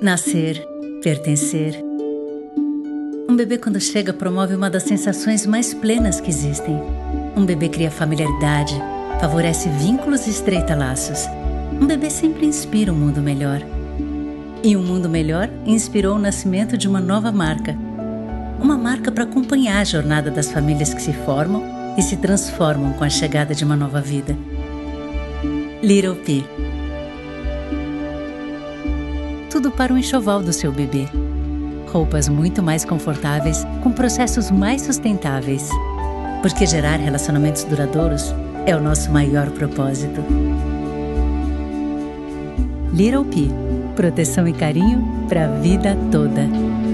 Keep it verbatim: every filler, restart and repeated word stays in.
Nascer, pertencer. Um bebê, quando chega, promove uma das sensações mais plenas que existem. Um bebê cria familiaridade, favorece vínculos e estreita laços. Um bebê sempre inspira um mundo melhor. E um mundo melhor inspirou o nascimento de uma nova marca. Uma marca para acompanhar a jornada das famílias que se formam e se transformam com a chegada de uma nova vida. Little Pea. Tudo para o enxoval do seu bebê. Roupas muito mais confortáveis, com processos mais sustentáveis. Porque gerar relacionamentos duradouros é o nosso maior propósito. Little Pea. Proteção e carinho para a vida toda.